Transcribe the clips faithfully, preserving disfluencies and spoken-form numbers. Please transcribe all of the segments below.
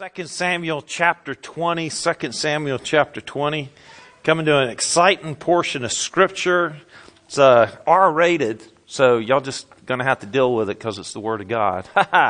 Second Samuel chapter twenty, Second Samuel chapter twenty, coming to an exciting portion of Scripture. It's uh, R-rated, so y'all just going to have to deal with it because it's the Word of God.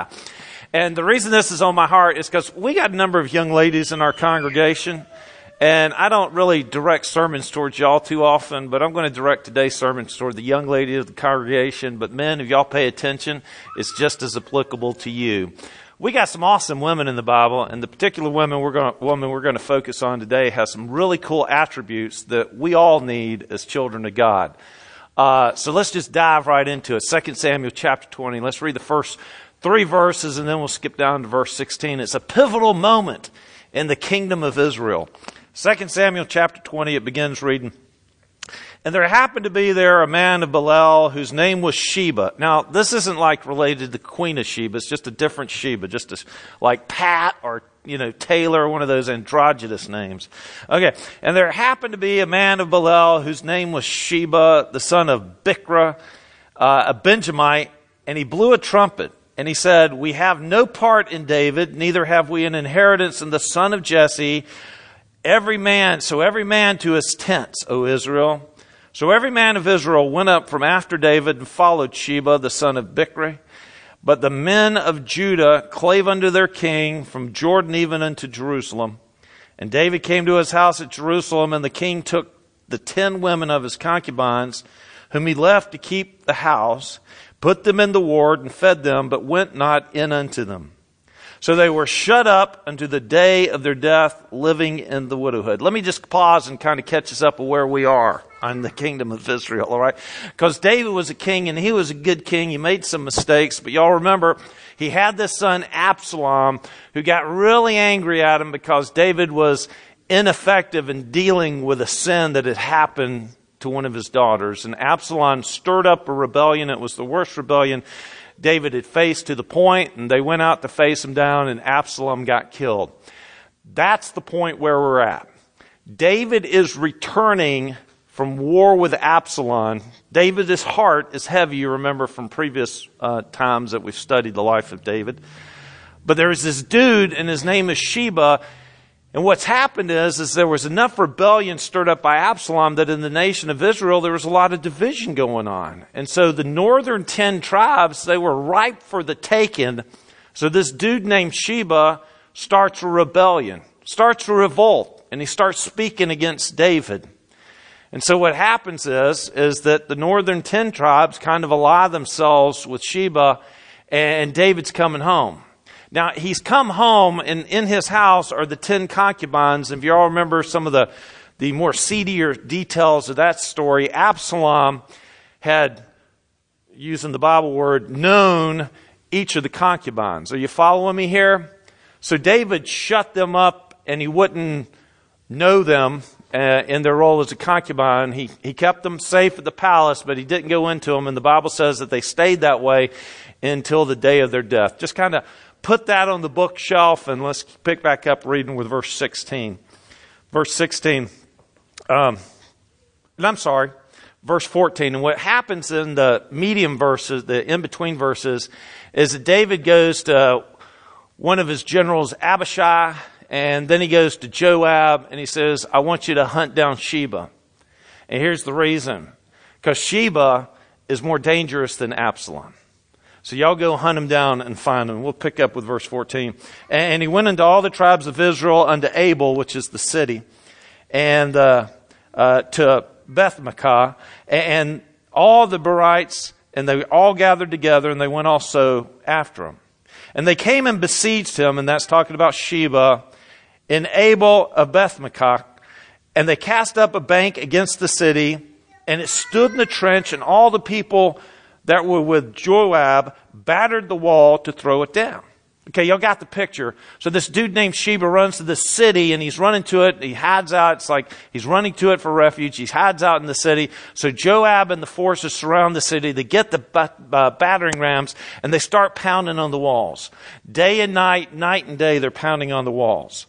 And the reason this is on my heart is because we got a number of young ladies in our congregation, and I don't really direct sermons towards y'all too often, but I'm going to direct today's sermon toward the young lady of the congregation. But men, if y'all pay attention, it's just as applicable to you. We got some awesome women in the Bible, and the particular woman we're going to, woman we're going to focus on today has some really cool attributes that we all need as children of God. Uh, so let's just dive right into it. Second Samuel chapter twenty. Let's read the first three verses, and then we'll skip down to verse sixteen. It's a pivotal moment in the kingdom of Israel. Second Samuel chapter twenty, it begins reading, "And there happened to be there a man of Belial whose name was Sheba." Now, this isn't like related to the Queen of Sheba. It's just a different Sheba, just a, like Pat or, you know, Taylor, one of those androgynous names. Okay. "And there happened to be a man of Belial whose name was Sheba, the son of Bichri, uh, a Benjamite, and he blew a trumpet. And he said, 'We have no part in David, neither have we an inheritance in the son of Jesse. Every man, so every man to his tents, O Israel.' So every man of Israel went up from after David and followed Sheba, the son of Bichri. But the men of Judah clave unto their king from Jordan even unto Jerusalem. And David came to his house at Jerusalem, and the king took the ten women of his concubines, whom he left to keep the house, put them in the ward, and fed them, but went not in unto them. So they were shut up unto the day of their death, living in the widowhood." Let me just pause and kind of catch us up with where we are on the kingdom of Israel, all right? Because David was a king, and he was a good king. He made some mistakes, but y'all remember, he had this son Absalom, who got really angry at him because David was ineffective in dealing with a sin that had happened to one of his daughters. And Absalom stirred up a rebellion. It was the worst rebellion David had faced to the point, and they went out to face him down, and Absalom got killed. That's the point where we're at. David is returning from war with Absalom. David's heart is heavy, you remember from previous uh, times that we've studied the life of David. But there's this dude, and his name is Sheba. And what's happened is, is there was enough rebellion stirred up by Absalom that in the nation of Israel, there was a lot of division going on. And so the northern ten tribes, they were ripe for the taking. So this dude named Sheba starts a rebellion, starts a revolt, and he starts speaking against David. And so what happens is, is that the northern ten tribes kind of ally themselves with Sheba, and David's coming home. Now, he's come home, and in his house are the ten concubines. And if you all remember some of the, the more seedier details of that story, Absalom had, using the Bible word, known each of the concubines. Are you following me here? So David shut them up, and he wouldn't know them uh, in their role as a concubine. He, he kept them safe at the palace, but he didn't go into them. And the Bible says that they stayed that way until the day of their death. Just kind of put that on the bookshelf, and let's pick back up reading with verse sixteen. Verse sixteen. Um, and I'm sorry, verse fourteen. And what happens in the medium verses, the in-between verses, is that David goes to one of his generals, Abishai, and then he goes to Joab, and he says, "I want you to hunt down Sheba." And here's the reason. Because Sheba is more dangerous than Absalom. So y'all go hunt him down and find him. We'll pick up with verse fourteen. "And he went into all the tribes of Israel unto Abel," which is the city, and uh, uh, to Beth-Makkah, and all the Berites, and they all gathered together, and they went also after him. And they came and besieged him, and that's talking about Sheba, in Abel of Beth-Makkah, and they cast up a bank against the city, and it stood in the trench, and all the people that were with Joab battered the wall to throw it down. Okay, y'all got the picture. So this dude named Sheba runs to the city, and he's running to it. He hides out. It's like he's running to it for refuge. He hides out in the city. So Joab and the forces surround the city. They get the uh, battering rams, and they start pounding on the walls. Day and night, night and day, they're pounding on the walls.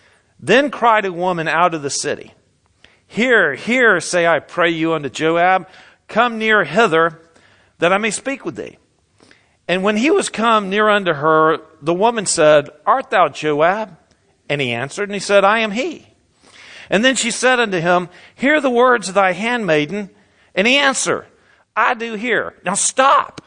Then cried a woman out of the city, "Hear, hear, say I pray you unto Joab, come near hither, that I may speak with thee." And when he was come near unto her, the woman said, Art thou Joab? And he answered, and he said, I am he. And then she said unto him, Hear the words of thy handmaiden. And he answered, I do hear. Now stop.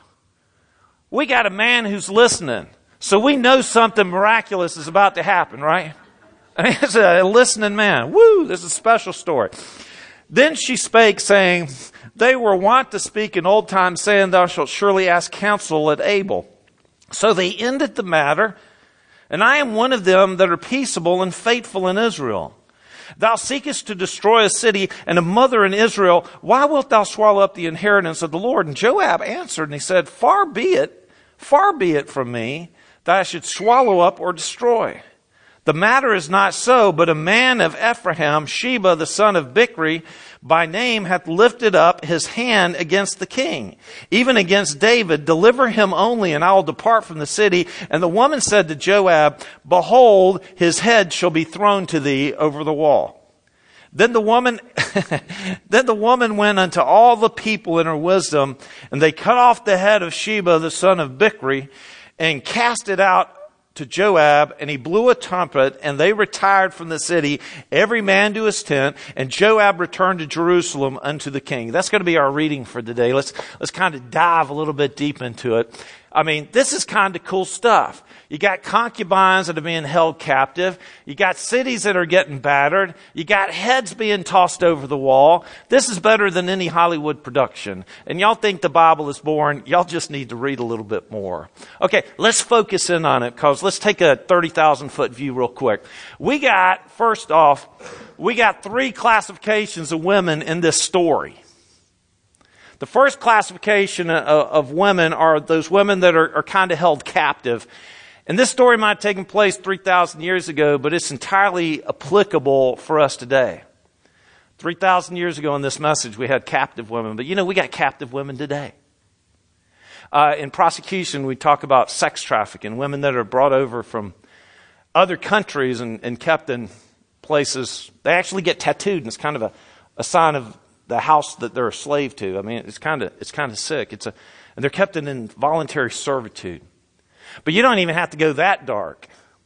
We got a man who's listening. So we know something miraculous is about to happen, right? I mean, it's a listening man. Woo, this is a special story. Then she spake, saying, They were wont to speak in old times, saying, Thou shalt surely ask counsel at Abel. So they ended the matter, and I am one of them that are peaceable and faithful in Israel. Thou seekest to destroy a city and a mother in Israel. Why wilt thou swallow up the inheritance of the Lord? And Joab answered, and he said, Far be it, far be it from me, that I should swallow up or destroy. The matter is not so, but a man of Ephraim, Sheba, the son of Bichri, by name hath lifted up his hand against the king, even against David. Deliver him only, and I will depart from the city. And the woman said to Joab, Behold, his head shall be thrown to thee over the wall. Then the woman, then the woman went unto all the people in her wisdom, and they cut off the head of Sheba, the son of Bichri, and cast it out to Joab, and he blew a trumpet, and they retired from the city, every man to his tent, and Joab returned to Jerusalem unto the king. That's going to be our reading for today. Let's, let's kind of dive a little bit deep into it. I mean, this is kind of cool stuff. You got concubines that are being held captive. You got cities that are getting battered. You got heads being tossed over the wall. This is better than any Hollywood production. And y'all think the Bible is boring. Y'all just need to read a little bit more. Okay, let's focus in on it, because let's take a thirty thousand foot view real quick. We got, first off, we got three classifications of women in this story. The first classification of women are those women that are, are kind of held captive. And this story might have taken place three thousand years ago, but it's entirely applicable for us today. three thousand years ago in this message, we had captive women. But you know, we got captive women today. Uh, in prosecution, we talk about sex trafficking, women that are brought over from other countries and, and kept in places. They actually get tattooed, and it's kind of a, a sign of the house that they're a slave to. I mean, it's kind of it's kind of sick. It's a, and they're kept in involuntary servitude. But you don't even have to go that dark.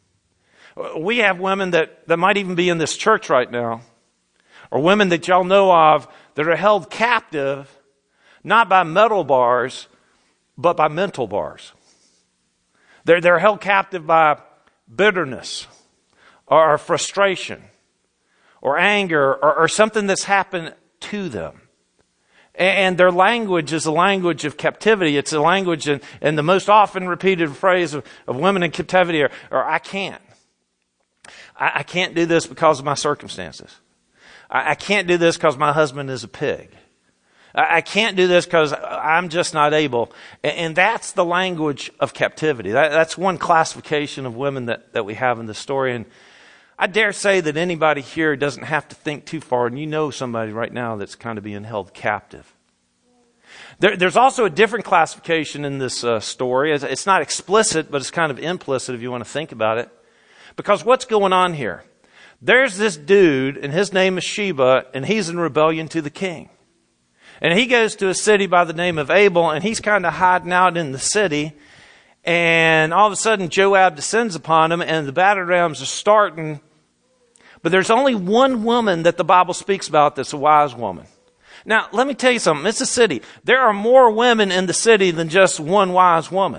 We have women that, that might even be in this church right now, or women that y'all know of that are held captive, not by metal bars, but by mental bars. They're, they're held captive by bitterness or frustration or anger or, or something that's happened to them. And their language is a language of captivity. It's a language, and, and the most often repeated phrase of, of women in captivity are, are I can't. I, I can't do this because of my circumstances. I, I can't do this because my husband is a pig. I, I can't do this because I'm just not able. And, and that's the language of captivity. That, that's one classification of women that, that we have in the story. And I dare say that anybody here doesn't have to think too far, and you know somebody right now that's kind of being held captive. There, there's also a different classification in this uh, story. It's, it's not explicit, but it's kind of implicit if you want to think about it. Because what's going on here? There's this dude, and his name is Sheba, and he's in rebellion to the king. And he goes to a city by the name of Abel, and he's kind of hiding out in the city. And all of a sudden, Joab descends upon him, and the battle rams are starting. But there's only one woman that the Bible speaks about that's a wise woman. Now, let me tell you something. It's a city. There are more women in the city than just one wise woman.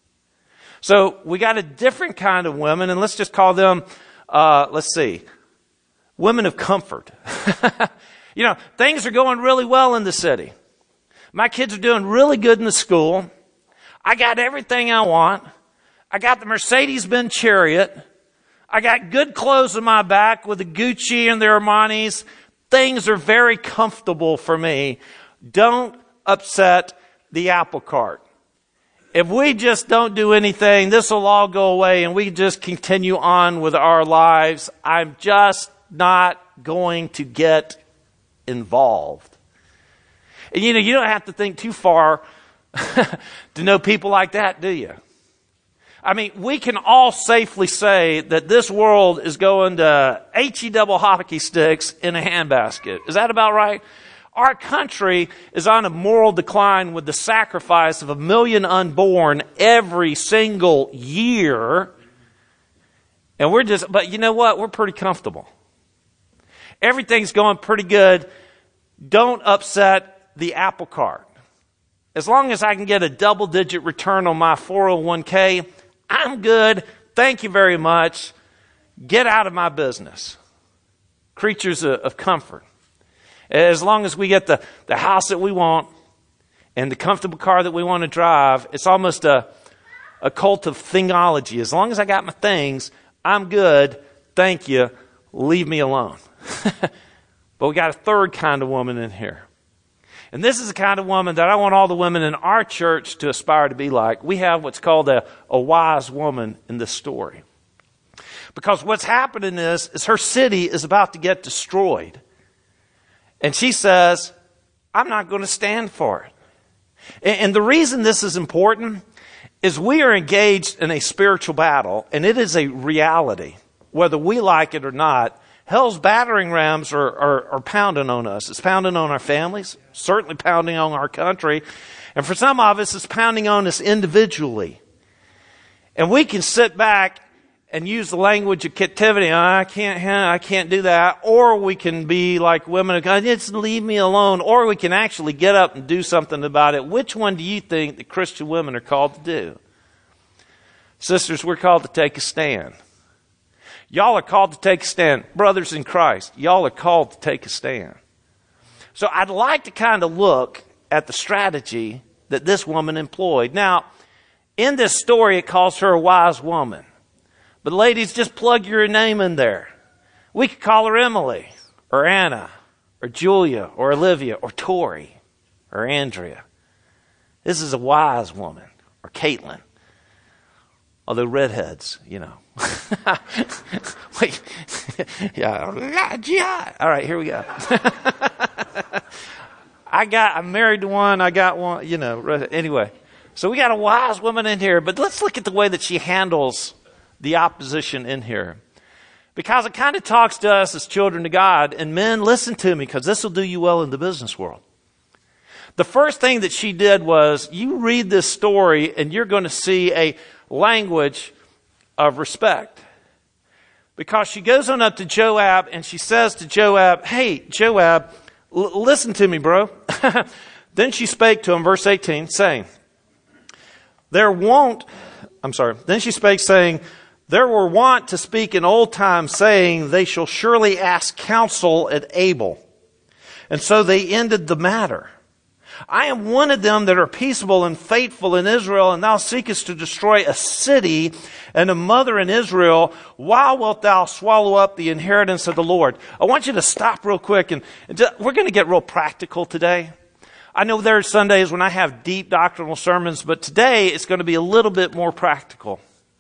So we got a different kind of women, and let's just call them, uh, let's see, women of comfort. You know, things are going really well in the city. My kids are doing really good in the school. I got everything I want. I got the Mercedes-Benz Chariot. I got good clothes on my back with the Gucci and the Armanis. Things are very comfortable for me. Don't upset the apple cart. If we just don't do anything, this will all go away and we just continue on with our lives. I'm just not going to get involved. And you know, you don't have to think too far to know people like that, do you? I mean, we can all safely say that this world is going to H-E double hockey sticks in a handbasket. Is that about right? Our country is on a moral decline with the sacrifice of a million unborn every single year. And we're just, but you know what? We're pretty comfortable. Everything's going pretty good. Don't upset the apple cart. As long as I can get a double-digit return on my four oh one k, I'm good. Thank you very much. Get out of my business. Creatures of, of comfort. As long as we get the, the house that we want and the comfortable car that we want to drive, it's almost a, a cult of thingology. As long as I got my things, I'm good. Thank you. Leave me alone. But we got a third kind of woman in here. And this is the kind of woman that I want all the women in our church to aspire to be like. We have what's called a, a wise woman in this story. Because what's happening is, is her city is about to get destroyed. And she says, I'm not going to stand for it. And, and the reason this is important is we are engaged in a spiritual battle, and it is a reality. Whether we like it or not, hell's battering rams are, are, are pounding on us. It's pounding on our families, certainly pounding on our country. And for some of us, it's pounding on us individually. And we can sit back and use the language of captivity. I can't, I can't do that. Or we can be like women, just leave me alone. Or we can actually get up and do something about it. Which one do you think the Christian women are called to do? Sisters, we're called to take a stand. Y'all are called to take a stand. Brothers in Christ, y'all are called to take a stand. So I'd like to kind of look at the strategy that this woman employed. Now, in this story, it calls her a wise woman. But ladies, just plug your name in there. We could call her Emily, or Anna, or Julia, or Olivia, or Tori, or Andrea. This is a wise woman, or Caitlin. Although redheads, you know. Wait. Yeah. Yeah. All right, here we go. I got, I'm married to one, I got one, you know. Anyway, so we got a wise woman in here, but let's look at the way that she handles the opposition in here. Because it kind of talks to us as children of God. And men, listen to me, because this will do you well in the business world. The first thing that she did was, you read this story and you're going to see a language of respect. Because she goes on up to Joab and she says to Joab, hey, Joab, l- listen to me, bro. Then she spake to him, verse eighteen, saying, there won't, I'm sorry, then she spake saying, there were wont to speak in old times, saying, they shall surely ask counsel at Abel. And so they ended the matter. I am one of them that are peaceable and faithful in Israel, and thou seekest to destroy a city and a mother in Israel. Why wilt thou swallow up the inheritance of the Lord? I want you to stop real quick, and, and just, we're going to get real practical today. I know there are Sundays when I have deep doctrinal sermons, but today it's going to be a little bit more practical.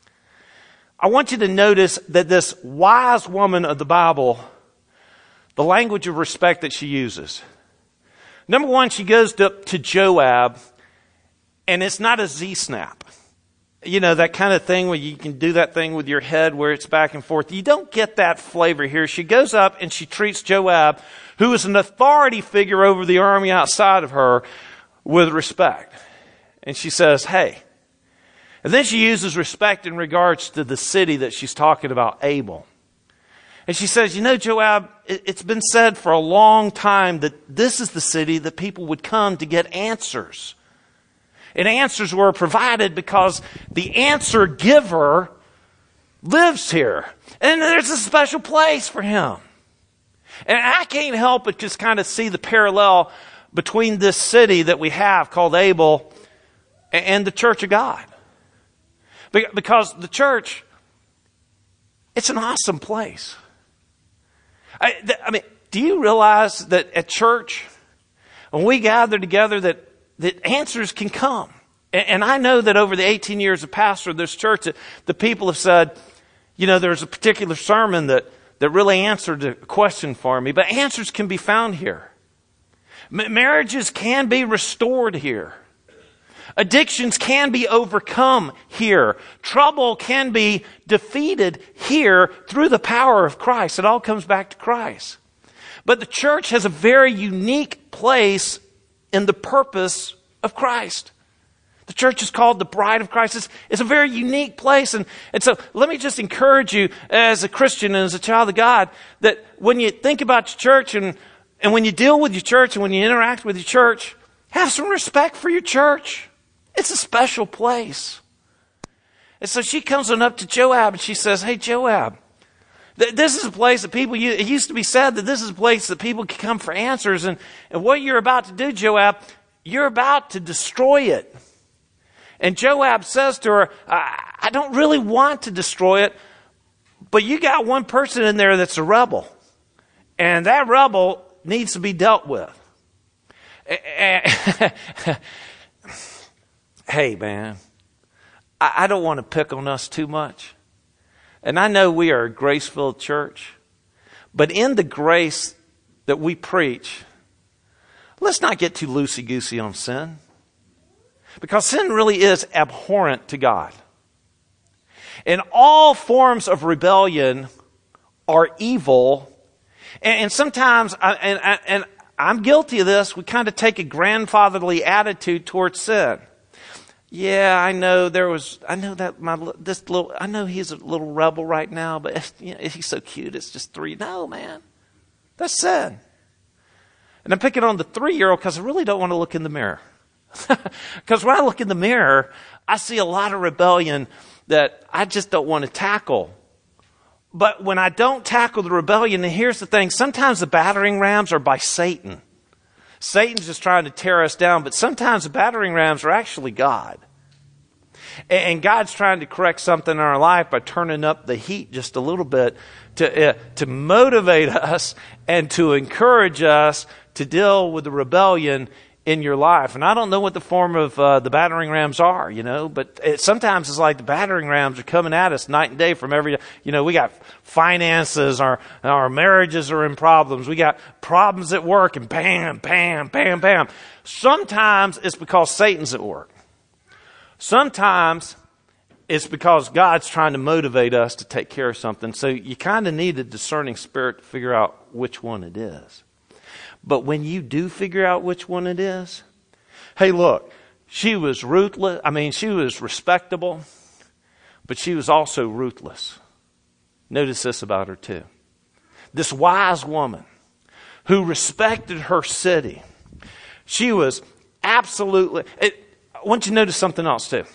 I want you to notice that this wise woman of the Bible, the language of respect that she uses. Number one, she goes to, to Joab, and it's not a Z-snap. You know, that kind of thing where you can do that thing with your head where it's back and forth. You don't get that flavor here. She goes up and she treats Joab, who is an authority figure over the army outside of her, with respect. And she says, hey. And then she uses respect in regards to the city that she's talking about, Abel. And she says, you know, Joab, it's been said for a long time that this is the city that people would come to get answers. And answers were provided because the answer giver lives here. And there's a special place for him. And I can't help but just kind of see the parallel between this city that we have called Abel and the church of God. Because the church, it's an awesome place. I, I mean, do you realize that at church, when we gather together, that, that answers can come? And, and I know that over the eighteen years of pastor of this church, that the people have said, you know, there's a particular sermon that, that really answered a question for me. But answers can be found here. M- marriages can be restored here. Addictions can be overcome here. Trouble can be defeated here through the power of Christ. It all comes back to Christ. But the church has a very unique place in the purpose of Christ. The church is called the bride of Christ. It's, it's a very unique place. And, and so let me just encourage you as a Christian and as a child of God that when you think about your church and, and when you deal with your church and when you interact with your church, have some respect for your church. It's a special place. And so she comes on up to Joab and she says, hey, Joab, th- this is a place that people, it used to be said that this is a place that people can come for answers. And, and what you're about to do, Joab, you're about to destroy it. And Joab says to her, I, I don't really want to destroy it, but you got one person in there that's a rebel. And that rebel needs to be dealt with. Hey, man, I, I don't want to pick on us too much. And I know we are a grace-filled church, but in the grace that we preach, let's not get too loosey-goosey on sin. Because sin really is abhorrent to God. And all forms of rebellion are evil. And, and sometimes, I, and, and I'm guilty of this, we kind of take a grandfatherly attitude towards sin. Yeah, I know there was, I know that my, this little, I know he's a little rebel right now, but you know, he's so cute, it's just three. No, man, that's sin. And I'm picking on the three-year-old because I really don't want to look in the mirror. Because when I look in the mirror, I see a lot of rebellion that I just don't want to tackle. But when I don't tackle the rebellion, and here's the thing, sometimes the battering rams are by Satan. Satan's just trying to tear us down, but sometimes the battering rams are actually God. And God's trying to correct something in our life by turning up the heat just a little bit to, uh, to motivate us and to encourage us to deal with the rebellion in your life. And I don't know what the form of uh, the battering rams are, you know, but it, sometimes it's like the battering rams are coming at us night and day from every, you know, we got finances, our, our marriages are in problems. We got problems at work and bam, bam, bam, bam. Sometimes it's because Satan's at work. Sometimes it's because God's trying to motivate us to take care of something. So you kind of need a discerning spirit to figure out which one it is. But when you do figure out which one it is, hey, look, she was ruthless. I mean, she was respectable, but she was also ruthless. Notice this about her too. This wise woman who respected her city. She was absolutely, it, I want you to notice something else too.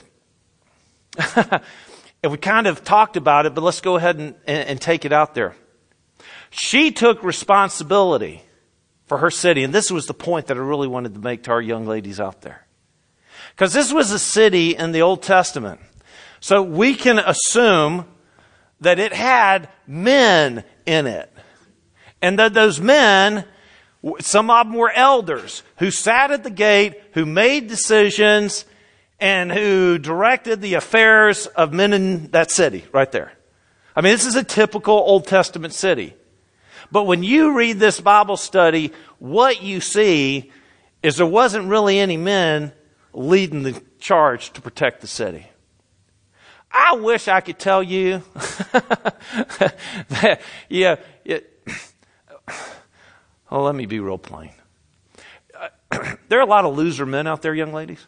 And we kind of talked about it, but let's go ahead and, and, and take it out there. She took responsibility for her city. And this was the point that I really wanted to make to our young ladies out there. Because this was a city in the Old Testament. So we can assume that it had men in it. And that those men, some of them were elders who sat at the gate, who made decisions, and who directed the affairs of men in that city right there. I mean, this is a typical Old Testament city. But when you read this Bible study, what you see is there wasn't really any men leading the charge to protect the city. I wish I could tell you that, yeah, it, oh, let me be real plain. There are a lot of loser men out there, young ladies.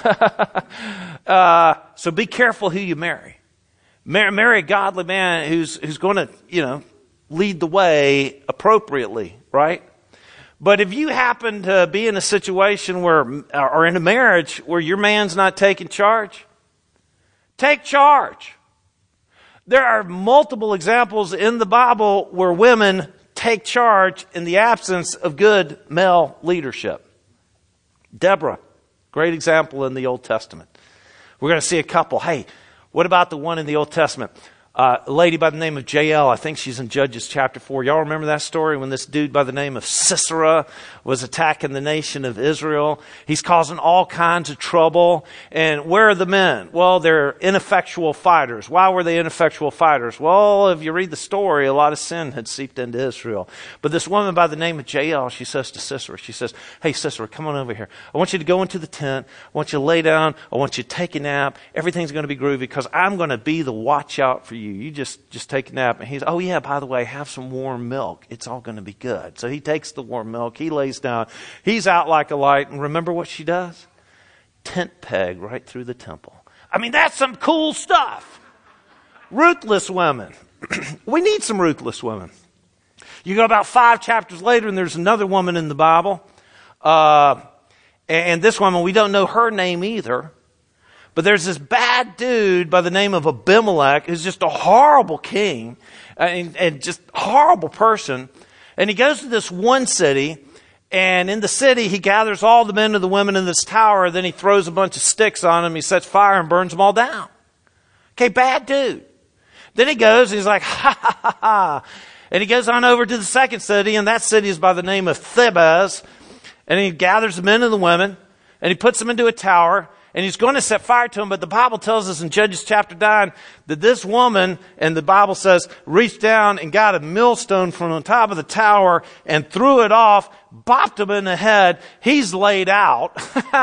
uh, so be careful who you marry. Marry, marry a godly man who's who's going to, you know, lead the way appropriately, right? But if you happen to be in a situation where, or in a marriage where your man's not taking charge, take charge. There are multiple examples in the Bible where women take charge in the absence of good male leadership. Deborah, great example in the Old Testament. We're going to see a couple. Hey, what about the one in the Old Testament? Uh, a lady by the name of Jael, I think she's in Judges chapter four. Y'all remember that story when this dude by the name of Sisera was attacking the nation of Israel? He's causing all kinds of trouble. And where are the men? Well, they're ineffectual fighters. Why were they ineffectual fighters? Well, if you read the story, a lot of sin had seeped into Israel. But this woman by the name of Jael, she says to Sisera, she says, hey, Sisera, come on over here. I want you to go into the tent. I want you to lay down. I want you to take a nap. Everything's going to be groovy because I'm going to be the watch out for you. you. You just, just take a nap. And he's, oh yeah, by the way, have some warm milk. It's all going to be good. So he takes the warm milk. He lays down. He's out like a light. And remember what she does? Tent peg right through the temple. I mean, that's some cool stuff. Ruthless women. We need some ruthless women. You go about five chapters later and there's another woman in the Bible. Uh, and this woman, we don't know her name either. But there's this bad dude by the name of Abimelech who's just a horrible king and, and just horrible person. And he goes to this one city, and in the city he gathers all the men and the women in this tower. Then he throws a bunch of sticks on them. He sets fire and burns them all down. Okay, bad dude. Then he goes and he's like, ha ha ha ha. And he goes on over to the second city, and that city is by the name of Thebez. And he gathers the men and the women, and he puts them into a tower. And he's going to set fire to him, but the Bible tells us in Judges chapter nine that this woman, and the Bible says, reached down and got a millstone from on top of the tower and threw it off, bopped him in the head. He's laid out.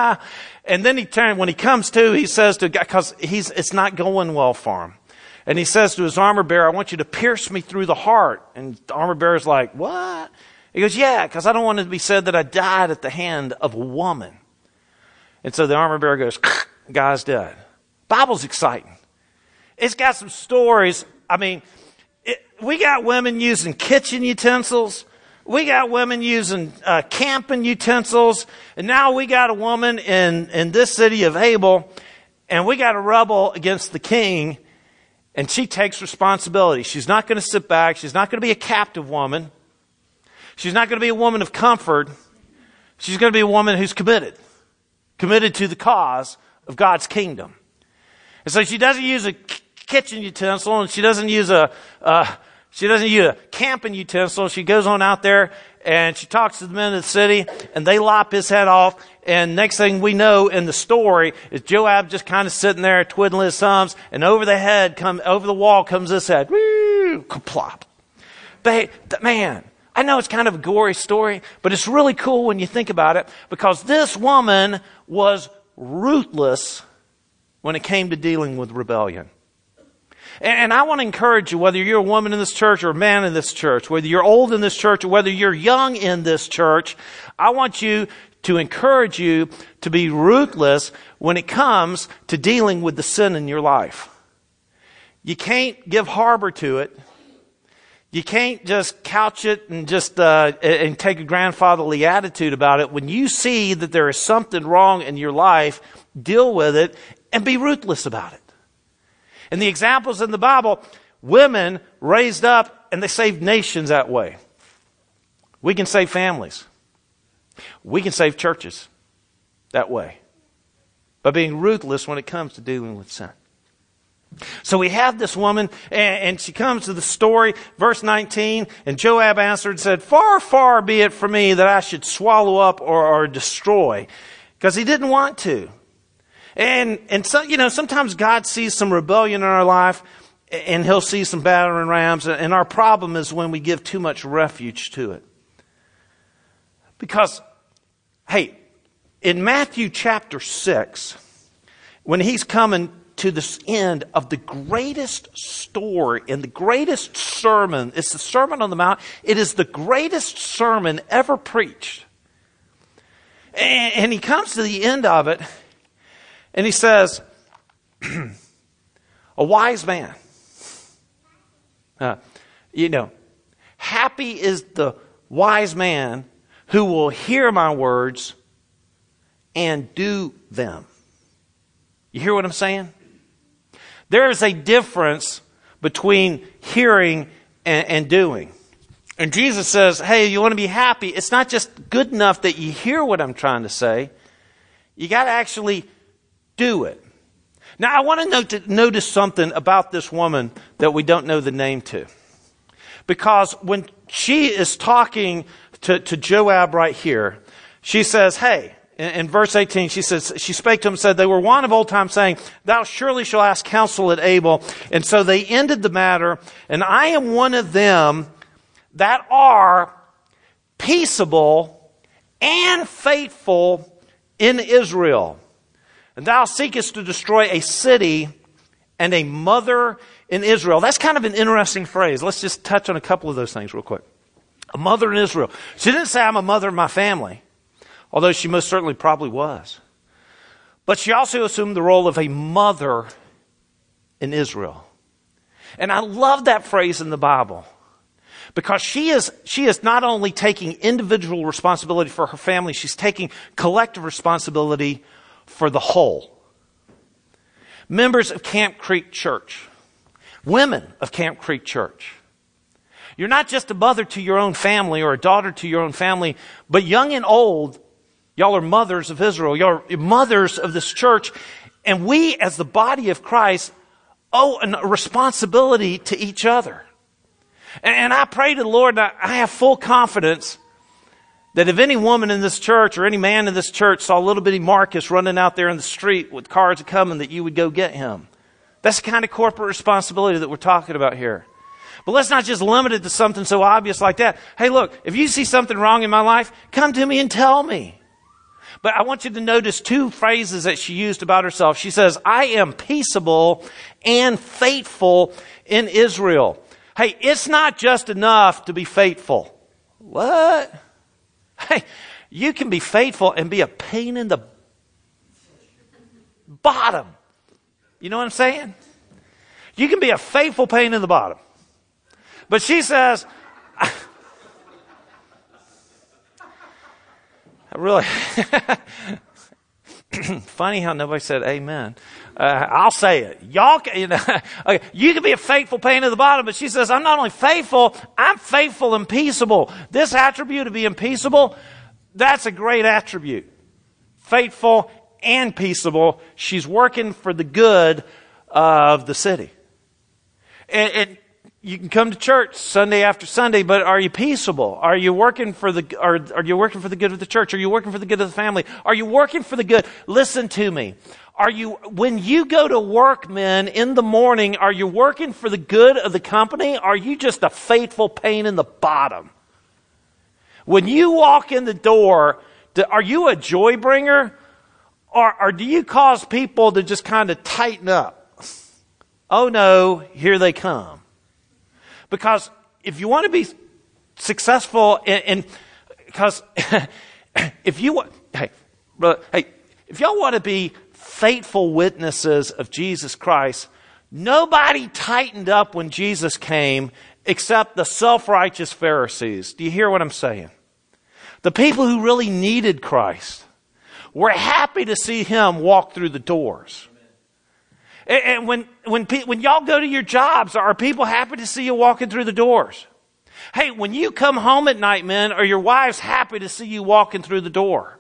And then he turned, when he comes to, he says to God, because he's, it's not going well for him. And he says to his armor bearer, I want you to pierce me through the heart. And the armor bearer's like, what? He goes, yeah, because I don't want it to be said that I died at the hand of a woman. And so the armor bearer goes, guy's dead. Bible's exciting. It's got some stories. I mean, it, we got women using kitchen utensils. We got women using uh, camping utensils. And now we got a woman in, in this city of Abel. And we got a rebel against the king. And she takes responsibility. She's not going to sit back. She's not going to be a captive woman. She's not going to be a woman of comfort. She's going to be a woman who's committed. Committed to the cause of God's kingdom. And so she doesn't use a kitchen utensil, and she doesn't use a, uh, she doesn't use a camping utensil. She goes on out there and she talks to the men of the city, and they lop his head off. And next thing we know in the story is Joab just kind of sitting there twiddling his thumbs, and over the head come, over the wall comes this head. Woo! Kaplop. They, man. I know it's kind of a gory story, but it's really cool when you think about it, because this woman was ruthless when it came to dealing with rebellion. And I want to encourage you, whether you're a woman in this church or a man in this church, whether you're old in this church or whether you're young in this church, I want you to encourage you to be ruthless when it comes to dealing with the sin in your life. You can't give harbor to it. You can't just couch it and just uh, and take a grandfatherly attitude about it. When you see that there is something wrong in your life, deal with it and be ruthless about it. And the examples in the Bible, women raised up and they saved nations that way. We can save families. We can save churches that way. By being ruthless when it comes to dealing with sin. So we have this woman, and she comes to the story, verse nineteen, and Joab answered and said, far, far be it from me that I should swallow up or, or destroy. Because he didn't want to. And, and so, you know, sometimes God sees some rebellion in our life, and he'll see some battering rams, and our problem is when we give too much refuge to it. Because, hey, in Matthew chapter six, when he's coming to this end of the greatest story and the greatest sermon. It's the Sermon on the Mount. It is the greatest sermon ever preached. And, and he comes to the end of it and he says, a wise man. Uh, you know, happy is the wise man who will hear my words and do them. You hear what I'm saying? There is a difference between hearing and, and doing. And Jesus says, hey, you want to be happy? It's not just good enough that you hear what I'm trying to say. You got to actually do it. Now, I want to note, notice something about this woman that we don't know the name to. Because when she is talking to, to Joab right here, she says, hey, in verse eighteen, she says, she spake to him and said, they were one of old time saying, thou surely shall ask counsel at Abel. And so they ended the matter. And I am one of them that are peaceable and faithful in Israel. And thou seekest to destroy a city and a mother in Israel. That's kind of an interesting phrase. Let's just touch on a couple of those things real quick. A mother in Israel. She didn't say, I'm a mother in my family, although she most certainly probably was. But she also assumed the role of a mother in Israel. And I love that phrase in the Bible, because she is, she is not only taking individual responsibility for her family, she's taking collective responsibility for the whole. Members of Camp Creek Church, women of Camp Creek Church, you're not just a mother to your own family or a daughter to your own family, but young and old, y'all are mothers of Israel. Y'all are mothers of this church. And we, as the body of Christ, owe a responsibility to each other. And I pray to the Lord, and I have full confidence that if any woman in this church or any man in this church saw little bitty Marcus running out there in the street with cars coming, that you would go get him. That's the kind of corporate responsibility that we're talking about here. But let's not just limit it to something so obvious like that. Hey, look, if you see something wrong in my life, come to me and tell me. But I want you to notice two phrases that she used about herself. She says, I am peaceable and faithful in Israel. Hey, it's not just enough to be faithful. What? Hey, you can be faithful and be a pain in the bottom. You know what I'm saying? You can be a faithful pain in the bottom. But she says, I really, funny how nobody said amen. Uh, I'll say it. Y'all, can, you know, okay, you can be a faithful pain in the bottom, but she says, I'm not only faithful, I'm faithful and peaceable. This attribute of being peaceable, that's a great attribute. Faithful and peaceable. She's working for the good of the city. And, and you can come to church Sunday after Sunday, but are you peaceable? Are you working for the, are, are you working for the good of the church? Are you working for the good of the family? Are you working for the good? Listen to me. Are you, when you go to work, men, in the morning, are you working for the good of the company? Are you just a faithful pain in the bottom? When you walk in the door, do, are you a joy bringer? Or, or do you cause people to just kind of tighten up? Oh no, here they come. Because if you want to be successful, and because if you want, hey, brother, hey, if y'all want to be faithful witnesses of Jesus Christ, nobody tightened up when Jesus came except the self-righteous Pharisees. Do you hear what I'm saying? The people who really needed Christ were happy to see him walk through the doors. And when when when y'all go to your jobs, are people happy to see you walking through the doors? Hey, when you come home at night, men, are your wives happy to see you walking through the door?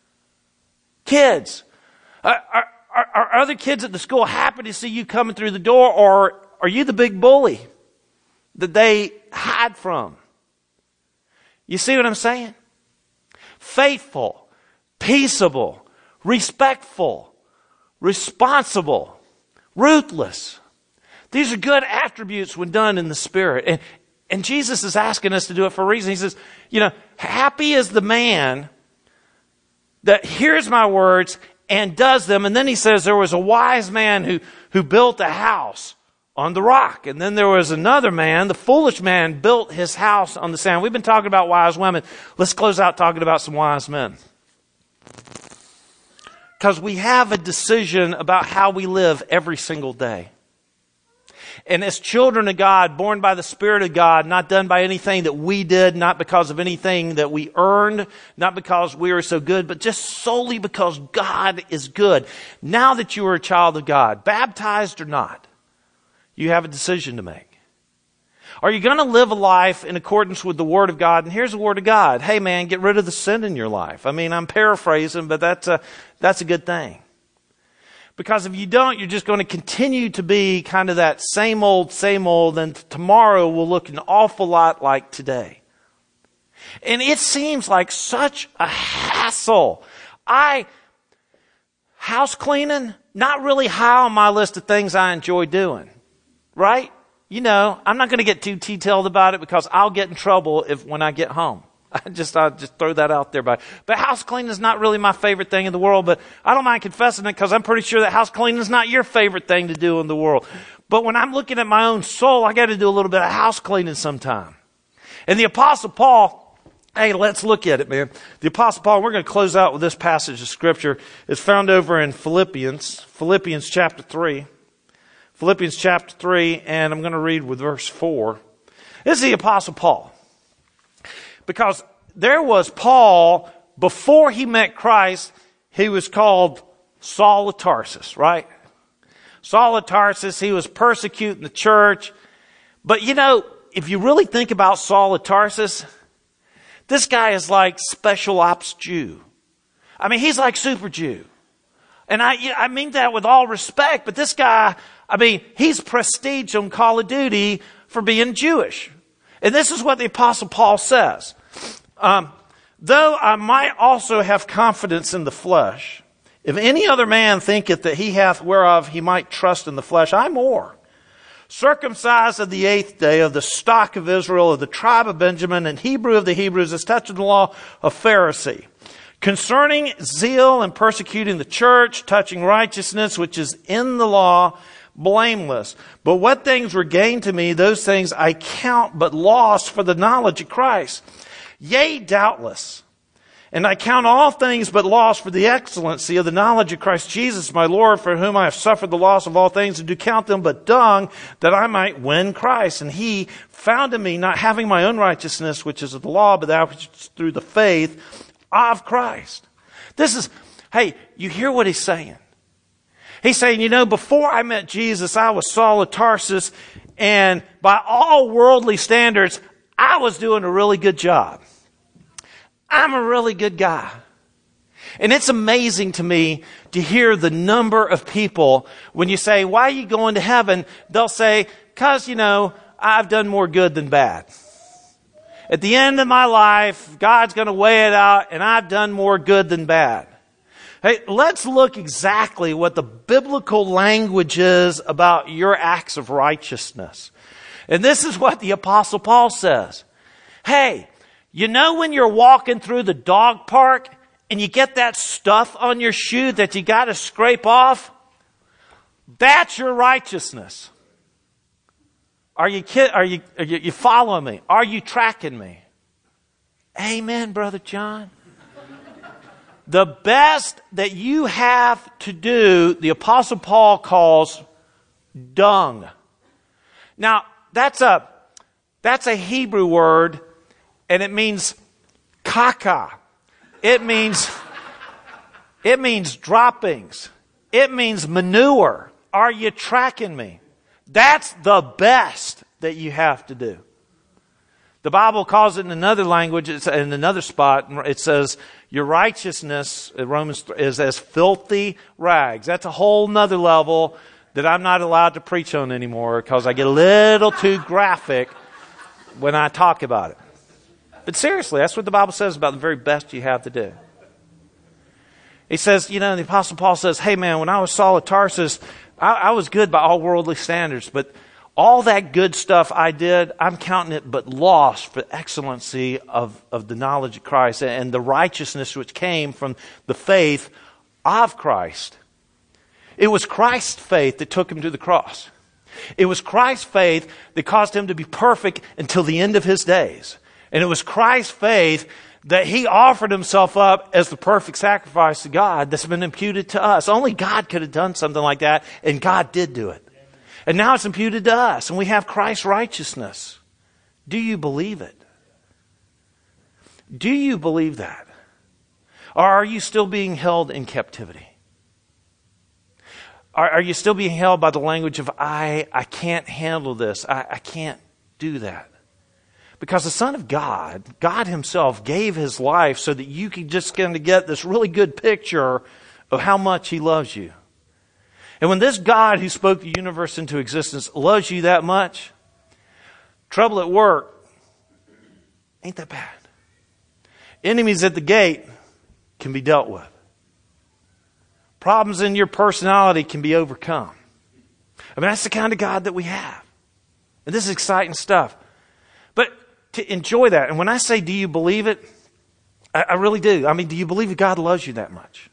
Kids, are, are, are other kids at the school happy to see you coming through the door, or are you the big bully that they hide from? You see what I'm saying? Faithful, peaceable, respectful, responsible, ruthless. These are good attributes when done in the Spirit. And, and Jesus is asking us to do it for a reason. He says, you know, happy is the man that hears my words and does them. And then he says there was a wise man who, who built a house on the rock. And then there was another man, the foolish man, built his house on the sand. We've been talking about wise women. Let's close out talking about some wise men. Because we have a decision about how we live every single day. And as children of God, born by the Spirit of God, not done by anything that we did, not because of anything that we earned, not because we were so good, but just solely because God is good. Now that you are a child of God, baptized or not, you have a decision to make. Are you going to live a life in accordance with the Word of God? And here's the Word of God. Hey man, get rid of the sin in your life. I mean, I'm paraphrasing, but that's a, that's a good thing. Because if you don't, you're just going to continue to be kind of that same old, same old, and tomorrow will look an awful lot like today. And it seems like such a hassle. I, house cleaning, not really high on my list of things I enjoy doing. Right? You know, I'm not going to get too detailed about it because I'll get in trouble if when I get home. I just I just throw that out there. But, but house cleaning is not really my favorite thing in the world, but I don't mind confessing it because I'm pretty sure that house cleaning is not your favorite thing to do in the world. But when I'm looking at my own soul, I got to do a little bit of house cleaning sometime. And the Apostle Paul, hey, let's look at it, man. The Apostle Paul, we're going to close out with this passage of Scripture. It's found over in Philippians, Philippians chapter three. Philippians chapter three, and I'm going to read with verse four. This is the Apostle Paul. Because there was Paul, before he met Christ, he was called Saul of Tarsus, right? Saul of Tarsus, he was persecuting the church. But you know, if you really think about Saul of Tarsus, this guy is like special ops Jew. I mean, he's like super Jew. And I, I mean that with all respect, but this guy, I mean, he's prestige on Call of Duty for being Jewish. And this is what the Apostle Paul says. Um, Though I might also have confidence in the flesh, if any other man thinketh that he hath whereof he might trust in the flesh, I more. Circumcised of the eighth day, of the stock of Israel, of the tribe of Benjamin, and Hebrew of the Hebrews, as touching the law of Pharisee. Concerning zeal and persecuting the church, touching righteousness which is in the law, blameless. But what things were gained to me, those things I count but loss for the knowledge of Christ. Yea, doubtless. And I count all things but loss for the excellency of the knowledge of Christ Jesus, my Lord, for whom I have suffered the loss of all things, and do count them but dung, that I might win Christ. And he found in me, not having my own righteousness, which is of the law, but that which is through the faith of Christ. This is, hey, you hear what he's saying? He's saying, you know, before I met Jesus, I was Saul of Tarsus, and by all worldly standards, I was doing a really good job. I'm a really good guy. And it's amazing to me to hear the number of people, when you say, why are you going to heaven? They'll say, because, you know, I've done more good than bad. At the end of my life, God's going to weigh it out, and I've done more good than bad. Hey, let's look exactly what the biblical language is about your acts of righteousness. And this is what the Apostle Paul says. Hey, you know when you're walking through the dog park and you get that stuff on your shoe that you got to scrape off? That's your righteousness. Are you kid? Are you, are you, you following me? Are you tracking me? Amen, Brother John. The best that you have to do, the Apostle Paul calls dung. Now, that's a, that's a Hebrew word, and it means caca. It means, it means droppings. It means manure. Are you tracking me? That's the best that you have to do. The Bible calls it in another language, it's in another spot, it says, your righteousness, Romans, is as filthy rags. That's a whole nother level that I'm not allowed to preach on anymore because I get a little too graphic when I talk about it. But seriously, that's what the Bible says about the very best you have to do. He says, you know, the Apostle Paul says, hey man, when I was Saul of Tarsus, I, I was good by all worldly standards, but all that good stuff I did, I'm counting it but loss for the excellency of, of the knowledge of Christ and the righteousness which came from the faith of Christ. It was Christ's faith that took him to the cross. It was Christ's faith that caused him to be perfect until the end of his days. And it was Christ's faith that he offered himself up as the perfect sacrifice to God that's been imputed to us. Only God could have done something like that, and God did do it. And now it's imputed to us, and we have Christ's righteousness. Do you believe it? Do you believe that? Or are you still being held in captivity? Are, are you still being held by the language of, I, I can't handle this. I, I can't do that. Because the Son of God, God himself, gave his life so that you could just kind of get this really good picture of how much he loves you. And when this God who spoke the universe into existence loves you that much, trouble at work ain't that bad. Enemies at the gate can be dealt with. Problems in your personality can be overcome. I mean, that's the kind of God that we have. And this is exciting stuff. But to enjoy that. And when I say, do you believe it? I, I really do. I mean, do you believe that God loves you that much?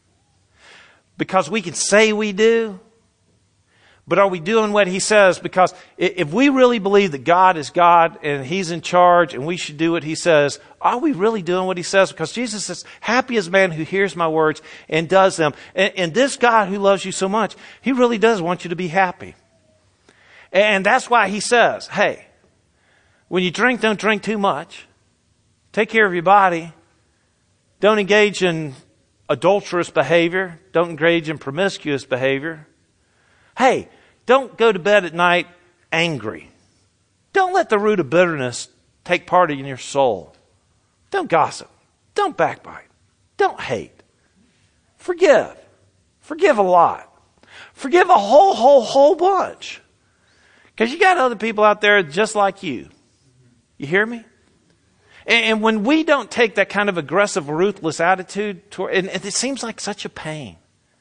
Because we can say we do, but are we doing what He says? Because if we really believe that God is God and He's in charge and we should do what He says, are we really doing what He says? Because Jesus says, happy is man who hears my words and does them. And, and this God who loves you so much, He really does want you to be happy. And that's why He says, hey, when you drink, don't drink too much. Take care of your body. Don't engage in adulterous behavior. Don't engage in promiscuous behavior. Hey, don't go to bed at night angry. Don't let the root of bitterness take part in your soul. Don't gossip. Don't backbite. Don't hate. Forgive. Forgive a lot. Forgive a whole, whole, whole bunch. Because you got other people out there just like you. You hear me? And, and when we don't take that kind of aggressive, ruthless attitude, toward, and, and it seems like such a pain.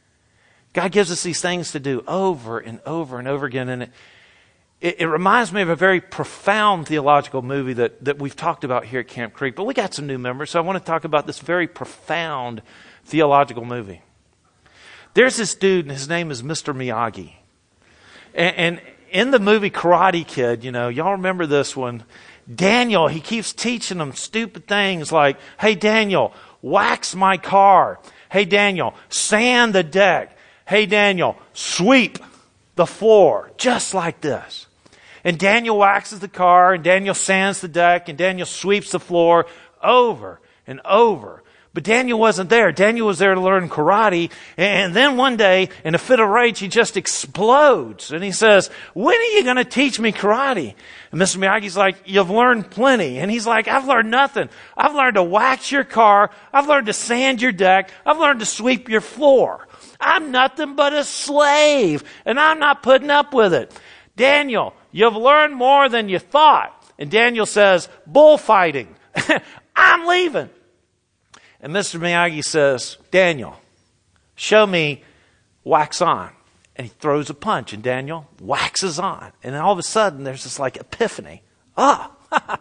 God gives us these things to do over and over and over again. And it, it, it reminds me of a very profound theological movie that, that we've talked about here at Camp Creek. But we got some new members, so I want to talk about this very profound theological movie. There's this dude, and his name is Mister Miyagi. And, and in the movie Karate Kid, you know, y'all remember this one. Daniel, he keeps teaching them stupid things like, hey, Daniel, wax my car. Hey, Daniel, sand the deck. Hey, Daniel, sweep the floor. Just like this. And Daniel waxes the car, and Daniel sands the deck, and Daniel sweeps the floor over and over. But Daniel wasn't there. Daniel was there to learn karate. And then one day, in a fit of rage, he just explodes. And he says, when are you going to teach me karate? And Mister Miyagi's like, you've learned plenty. And he's like, I've learned nothing. I've learned to wax your car. I've learned to sand your deck. I've learned to sweep your floor. I'm nothing but a slave. And I'm not putting up with it. Daniel, you've learned more than you thought. And Daniel says, bullfighting. I'm leaving. And Mister Miyagi says, Daniel, show me wax on. And he throws a punch, and Daniel waxes on. And then all of a sudden, there's this like epiphany. Ah, oh,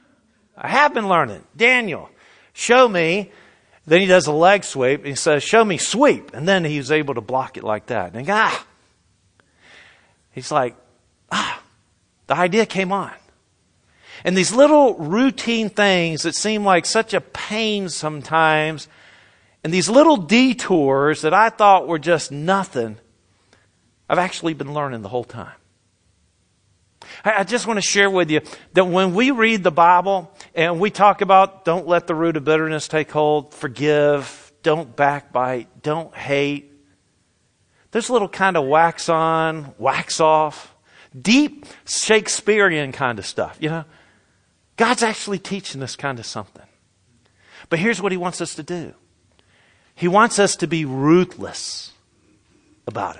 I have been learning. Daniel, show me. Then he does a leg sweep, and he says, show me sweep. And then he was able to block it like that. And ah, he's like, ah, the idea came on. And these little routine things that seem like such a pain sometimes, and these little detours that I thought were just nothing, I've actually been learning the whole time. I just want to share with you that when we read the Bible and we talk about don't let the root of bitterness take hold, forgive, don't backbite, don't hate, there's a little kind of wax on, wax off, deep Shakespearean kind of stuff, you know. God's actually teaching us kind of something. But here's what He wants us to do. He wants us to be ruthless about it.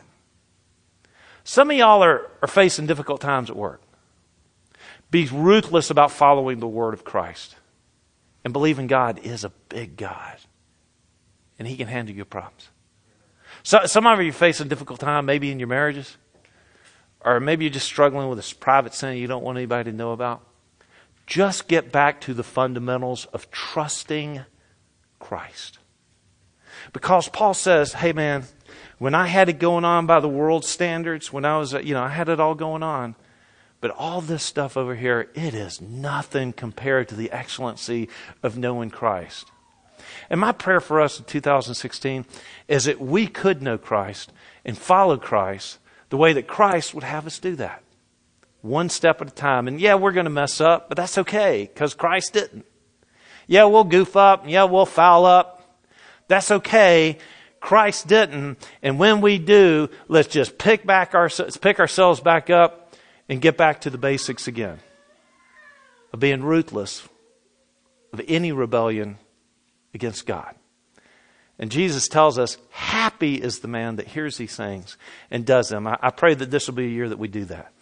Some of y'all are, are facing difficult times at work. Be ruthless about following the Word of Christ. And believing God is a big God. And He can handle your problems. So, some of you are facing a difficult time, maybe in your marriages. Or maybe you're just struggling with a private sin you don't want anybody to know about. Just get back to the fundamentals of trusting Christ. Because Paul says, hey man, when I had it going on by the world's standards, when I was, you know, I had it all going on. But all this stuff over here, it is nothing compared to the excellency of knowing Christ. And my prayer for us in two thousand sixteen is that we could know Christ and follow Christ the way that Christ would have us do that. One step at a time. And yeah, we're going to mess up, but that's okay because Christ didn't. Yeah, we'll goof up. Yeah, we'll foul up. That's okay. Christ didn't. And when we do, let's just pick back our, pick ourselves back up and get back to the basics again. Of being ruthless of any rebellion against God. And Jesus tells us, happy is the man that hears these things and does them. I, I pray that this will be a year that we do that.